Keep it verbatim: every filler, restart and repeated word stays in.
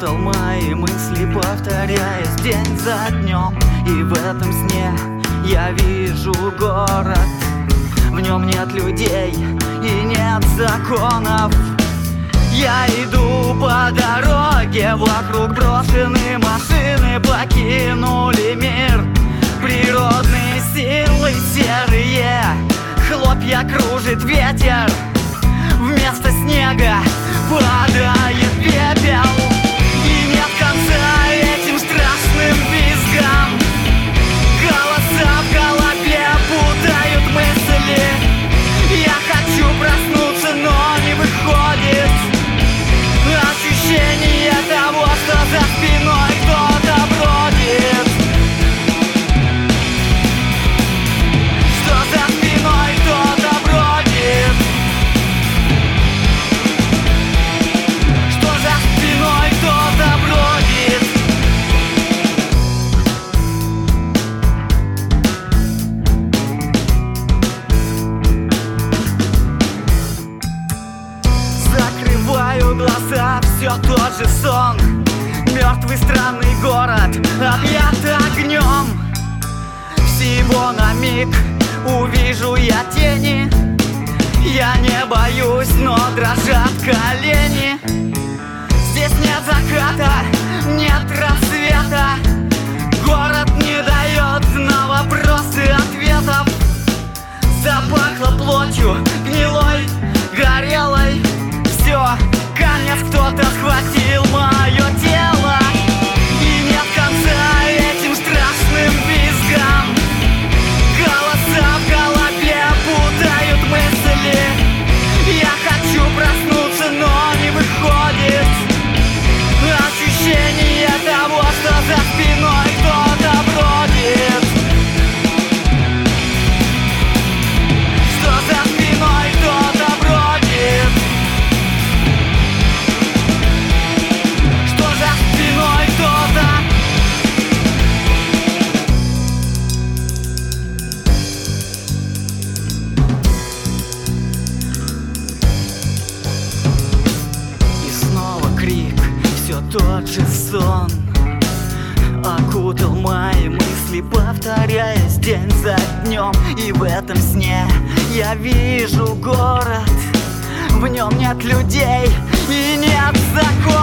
окутал мои мысли, повторяясь день за днем. И в этом сне я вижу город. В нем нет людей и нет законов. Я иду по дороге, вокруг брошены машины, покинули мир. Природные силы серые, хлопья кружит ветер. Вместо снега падает пепел. И нет конца этим страшным визгам. Голоса в голове путают мысли. Я хочу проснуться, но не выходит. Ощущение того, что за спиной кто-то бродит. Что за спиной кто-то бродит. Что за спиной кто-то бродит. Закрываю глаза, все тот же сон. Мертвый странный город, объят огнем. Всего на миг увижу я тени. Я не боюсь, но дрожат колени. Здесь нет заката, нет рассвета. Город не дает на вопросы ответов. Запахло плотью, гнилой, горелой. Все, конец, кто-то схватил мое тело. И нет конца этим страшным визгам. Голоса в голове путают мысли. Я хочу проснуться, но не выходит. Ощущение того, что за спиной кто-то бродит. Что за спиной кто-то бродит. Что за спиной кто-то. И снова крик, все тот же сон. Окутал мои мысли, повторяясь день за днем. И в этом сне я вижу город. В нем нет людей и нет законов.